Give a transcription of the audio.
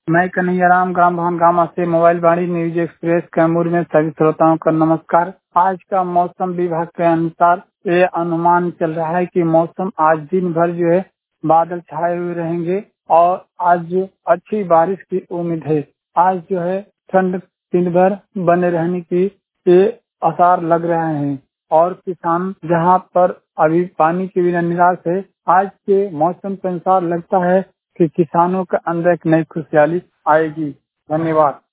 मैं कन्हैयाराम ग्राम भवन गामा से mobile Vani news express Kaimur में सभी श्रोताओं का नमस्कार। आज का मौसम विभाग के अनुसार ये अनुमान चल रहा है कि मौसम आज दिन भर जो है बादल छाए हुए रहेंगे और आज अच्छी बारिश की उम्मीद है। आज जो है ठंड दिन भर बने रहने की ये आसार लग रहे हैं और किसान जहां पर अभी पानी के बिना निराश है, आज के मौसम के अनुसार लगता है कि किसानों के अंदर एक नई खुशहाली आएगी। धन्यवाद।